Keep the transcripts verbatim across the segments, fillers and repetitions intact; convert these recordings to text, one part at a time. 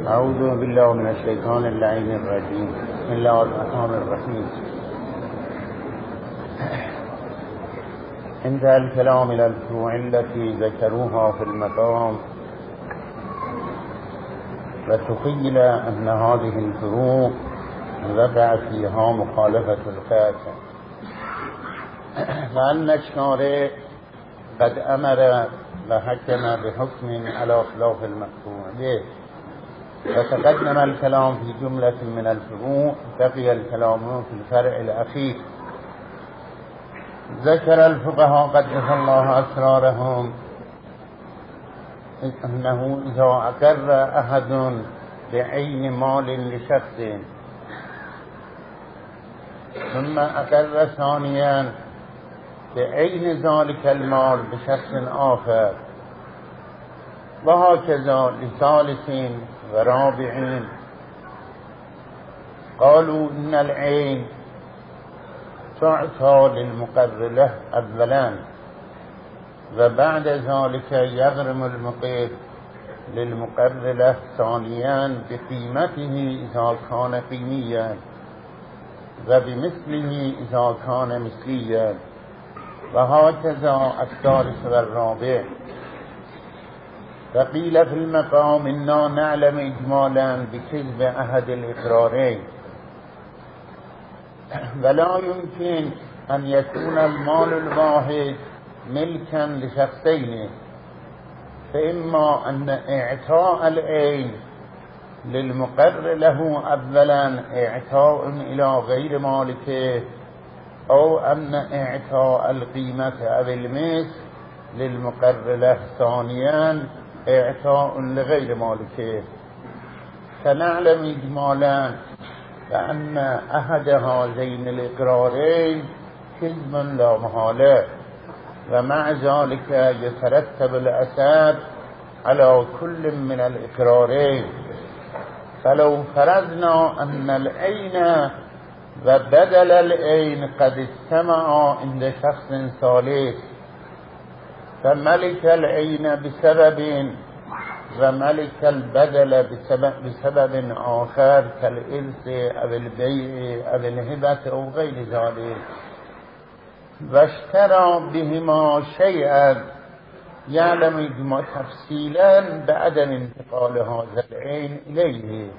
أعوذ بالله من الشيطان اللعين الرجيم. بسم الله الرحمن الرحيم. انتهى الكلام إلى الفروع التي ذكروها في المقام، وتخيل أن هذه الفروع وقع فيها مخالفة القاسم، وأن الشارع قد أمر وحكم بحكم على خلاف المقطوع به. وتقدم الكلام في جملة من الفروع، بقي الكلام في الفرع الأخير. ذكر الفقهاء قدس الله أسرارهم أنه إذا أقر أحد بعين مال لشخص ثم أقر ثانيا بعين ذلك المال بشخص آخر، وهكذا لثالث ورابع، قالوا إن العين تعطى للمقر له أولا، وبعد ذلك يغرم المقر للمقر له ثانيا بقيمته إذا كان قيميا، وبمثله إذا كان مثليا، وهكذا الثالث والرابع. فقيل في المقام إنا نعلم إجمالا بكذب أحد الإقرارين، ولا يمكن أن يكون المال الواحد ملكا لشخصين، فإما أن إعطاء العين للمقر له أولا إعطاء إلى غير مالكه، أو أن إعطاء القيمة أو المثل للمقر له ثانيا إعطاء لغير مالكه. فنعلم إجمالا بأن أحد هذين الإقرارين كذب لا محالة، ومع ذلك يترتب الأثر على كل من الإقرارين. فلو فرضنا أن العين وبدل العين قد اجتمعا عند شخص ثالث، فملك العين بسبب وملك البدل بسبب, بسبب آخر كالإرث أو البيع أو الهبة أو غير ذلك، واشترى بهما شيئا، يعلم إجماع تفصيلا بعدم انتقال هذا العين إليه،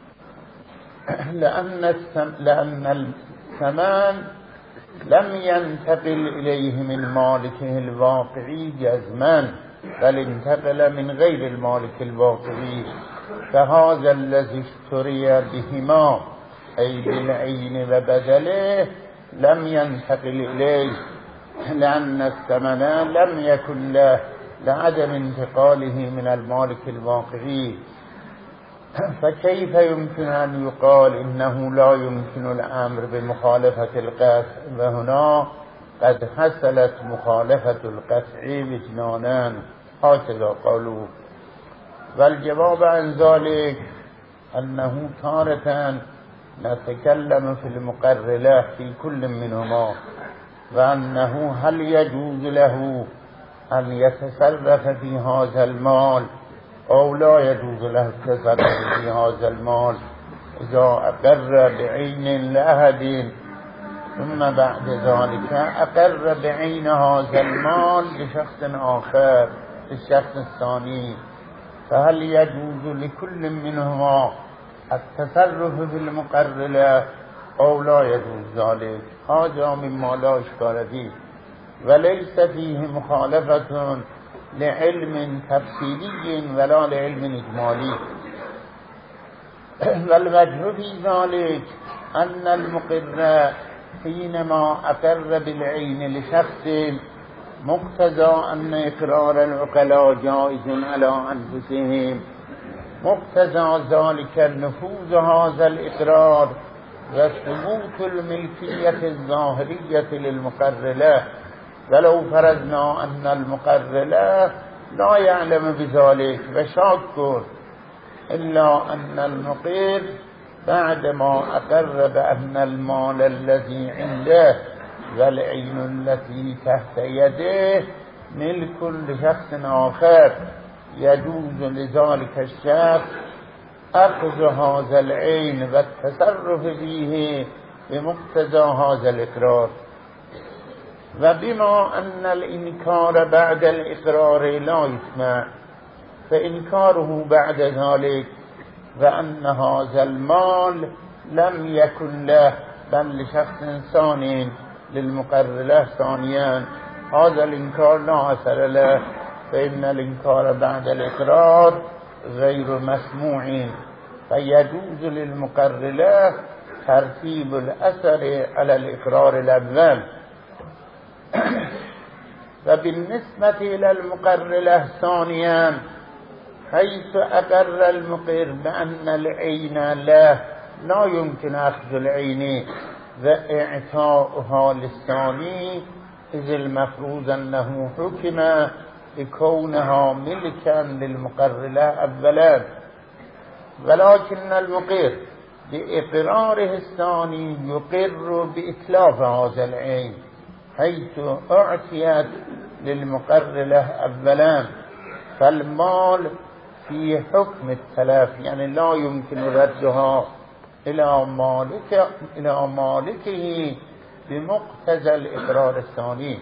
لأن السم... لأن الثمن لم ينتقل إليه من مالكه الواقعي جزما، بل انتقل من غير المالك الواقعي. فهذا الذي اشتري بهما أي بالعين وبدله لم ينتقل إليه، لأن الثمن لم يكن له لعدم انتقاله من المالك الواقعي. فكيف يمكن أن يقال إنه لا يمكن الأمر بمخالفة القطع، وهنا قد حصلت مخالفة القطع وجنانا، هكذا قالوا. والجواب عن ذلك أنه تارة نتكلم في المقر له في كل منهما، وأنه هل يجوز له أن يتصرف في هذا المال أو لا يجوز له التصرف في هذا المال إذا أقر بعين لأحد ثم بعد ذلك أقر بعين هذا المال لشخص آخر الشخص الثاني، فهل يجوز لكل منهما التصرف في المقر له أو لا يجوز ذلك؟ هذا مما لا إشكال فيه، وليس فيه مخالفة لعلم تفصيلي ولا لعلم إجمالي. والوجه في ذلك أن المقر حينما أقر بالعين لشخص مقتضى أن إقرار العقلاء جائز على أنفسهم، مقتضى ذلك نفوذ هذا الإقرار وثبوت الملكية الظاهرية للمقر له. ولو فرضنا أن المقر له لا يعلم بذلك وشاك، إلا أن المقر بعدما أقر بأن المال الذي عنده والعين التي تحت يده ملك لشخص آخر، يجوز لذلك الشخص أخذ هذا العين والتصرف فيه بمقتضى هذا الإقرار. وبما أن الإنكار بعد الإقرار لا يسمع فإنكاره بعد ذلك وأن هذا المال لم يكن له بل لشخص ثاني للمقر له ثانيا هذا الإنكار لا أثر له، فإن الإنكار بعد الإقرار غير مسموع، فيجوز للمقر له ترتيب الأثر على الإقرار الأول. وبالنسبة إلى المقر له ثانيا حيث أقر المقر بأن العين له لا يمكن أخذ العين وإعطاؤها للثاني، إذ المفروض أنه حكم بكونها ملكا للمقر له أولا، ولكن المقر بإقراره الثاني يقر بإتلاف هذا العين حيث أعطيت للمقر له أولا، فالمال في حكم التلف، يعني لا يمكن ردها إلى مالك إلى مالكه بمقتضى الإقرار الثاني.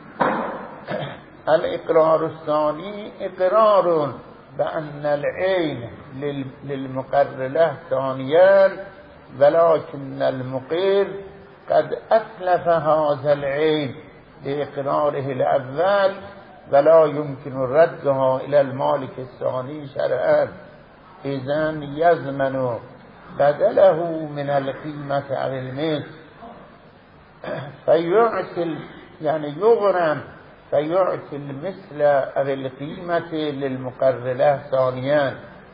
الإقرار الثاني إقرار بأن العين للمقر له ثانيا، ولكن المقر قد أتلف هذا العين بإقراره الأول ولا يمكن ردها إلى المالك الثاني شرعا، إذن يضمن بدله من القيمة على المثل فيعطي يعني يغرم فيعطي المثل أو القيمة للمقر له ثانيا.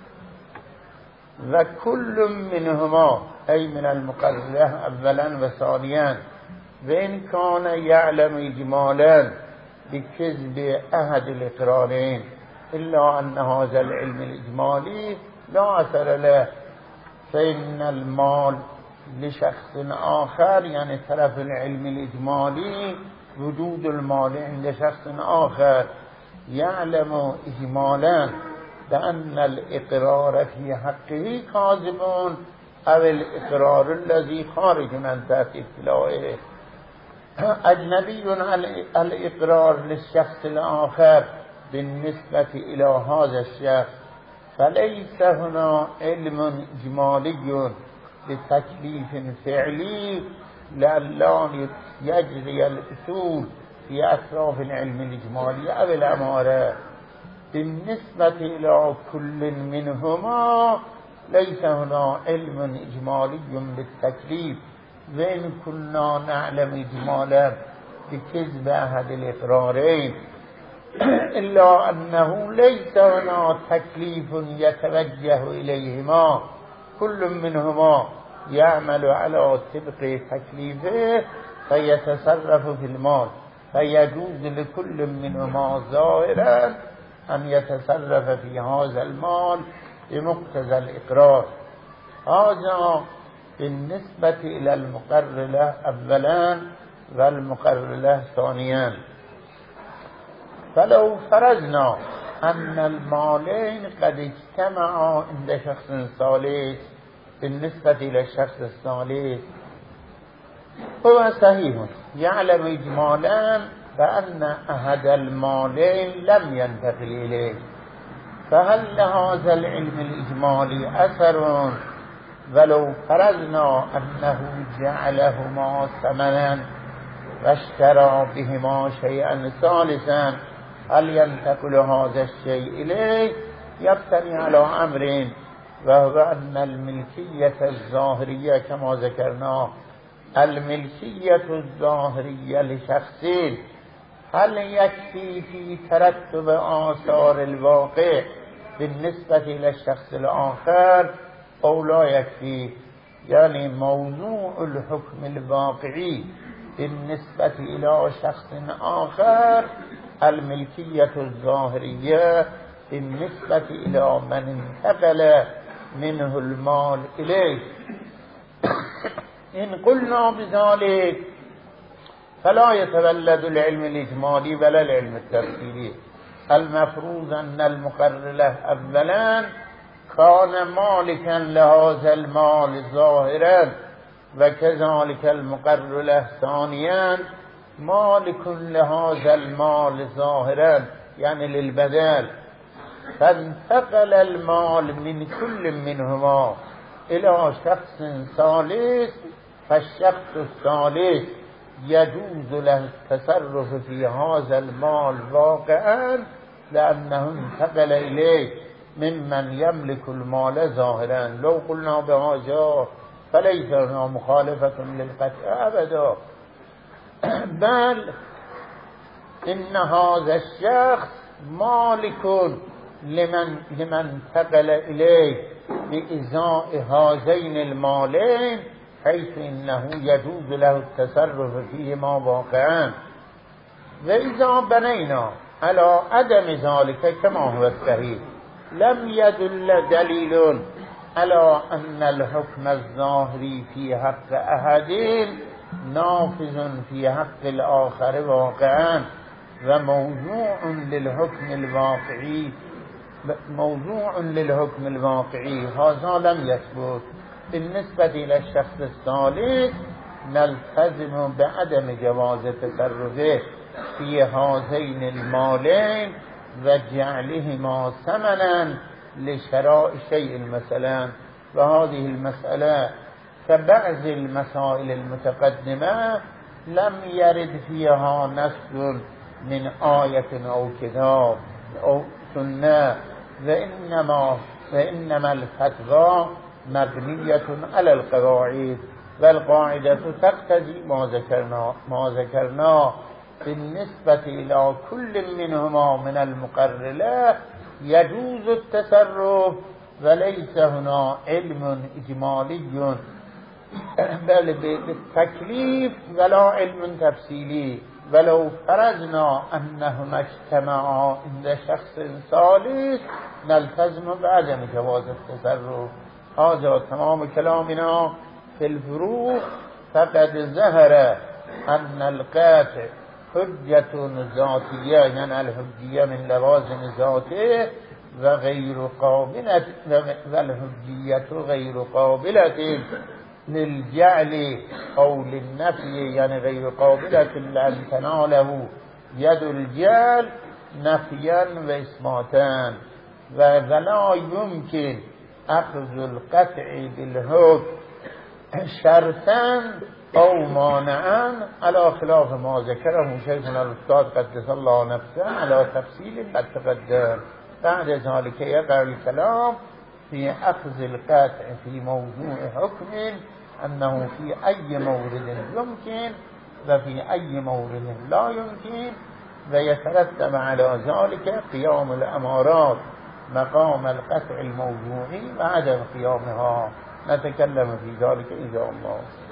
وكل منهما أي من المقر له أولا وثانيا وإن كان يعلم إجمالا بكذب أحد الإقرارين إلا أن هذا العلم الإجمالي لا أثر له، فإن المال لشخص آخر، يعني طرف العلم الإجمالي وجود المال عند شخص آخر يعلم إجمالا بأن الإقرار في حقه كاذب أو الإقرار الذي خارج من تحت اطلاعه. أجنبي الإقرار للشخص الآخر بالنسبة إلى هذا الشخص، فليس هنا علم إجمالي بتكليف فعلي لألا يجري الأصول في أطراف العلم الإجمالي أو الأمارة. بالنسبة إلى كل منهما ليس هنا علم إجمالي بالتكليف، وإن كنا نعلم إجمالا بكذب أحد الإقرارين إلا أنه ليس هنا تكليف يتوجه إليهما، كل منهما يعمل على طبق تكليفه فيتصرف في المال، فيجوز لكل منهما ظاهرا أن يتصرف في هذا المال بمقتضى الإقرار. هذا بالنسبة إلى المقر له أولا والمقر له ثانيا. فلو فرضنا أن المالين قد اجتمعا عند شخص ثالث بالنسبة إلى الشخص الثالث هو صحيح يعلم إجمالا بأن أحد المالين لم ينتقل إليه، فهل لهذا العلم الإجمالي أثر ولو فرضنا أنه جعلهما ثمنا واشترى بهما شيئا ثالثا، هل ينتقل هذا الشيء إليه؟ يبتني على أمرين، وهو أن الملكية الظاهرية كما ذكرنا الملكية الظاهرية لشخصين هل يكفي في ترتب آثار الواقع بالنسبة إلى الشخص الآخر أو لا يكفي؟ يعني موضوع الحكم الواقعي بالنسبة إلى شخص آخر الملكية الظاهرية بالنسبة إلى من انتقل منه المال إليه. إن قلنا بذلك فلا يتولد العلم الإجمالي ولا العلم التفصيلي. المفروض أن المقر له أولا كان مالكا لهذا المال ظاهرا وكذلك المقر له ثانيا مالك لهذا المال ظاهرا يعني للبدل، فانتقل المال من كل منهما إلى شخص ثالث، فالشخص الثالث يجوز له التصرف في هذا المال واقعا لأنه انتقل إليه ممن يملك المال ظاهرا. لو قلنا بهذا فليس هنا مخالفة للقطع أبدا، بل إن هذا الشخص مالك لمن لمن انتقل إليه بإزاء هذين المالين، حيث إنه يجوز له التصرف فيهما واقعا. وإذا بنينا على عدم ذلك كما هو الصحيح لم يدل دليل على أن الحكم الظاهري في حق أحد نافذ في حق الآخر واقعا، وموضوع للحكم الواقعي موضوع للحكم الواقعي هذا لم يثبت. بالنسبة إلى الشخص الثالث نلتزم بعدم جواز تصرفه في هذين المالين وجعلهما ثمنا لشراء شيء مثلا. وهذه المسألة كبعض المسائل المتقدمة لم يرد فيها نص من آية أو كتاب أو سنة، وإنما, وإنما الفتوى مبنية على القواعد، والقاعدة تقتضي ما ذكرنا ما ذكرنا بالنسبة إلى كل منهما من المقرر له يجوز التصرف، وليس هنا علم إجمالي بل بالتكليف ولا علم تفصيلي. ولو فرضنا أنهما اجتمعا عند شخص ثالث نلتزم بعدم جواز التصرف. هذا تمام كلامنا في الفروع. فقد ظهر أن القاطع حجة ذاتية، يعني الحجية من لوازم ذاته وغير قابلة، والحجية غير قابلة للجعل أو للنفي، يعني غير قابلة لأن تناله يد الجعل نفيا وإثباتا، ولا يمكن أخذ القطع بالحكم شرطا أو مانعا على خلاف ما ذكره شيخنا الأستاذ قدس الله نفسه على تفصيل قد تقدم. بعد ذلك يقع الكلام في أخذ القطع في موضوع حكم أنه في أي مورد يمكن وفي أي مورد لا يمكن، ويترتب على ذلك قيام الأمارات مقام القطع الموضوعي وعدم قيامها. نتكلم في ذلك إن شاء الله.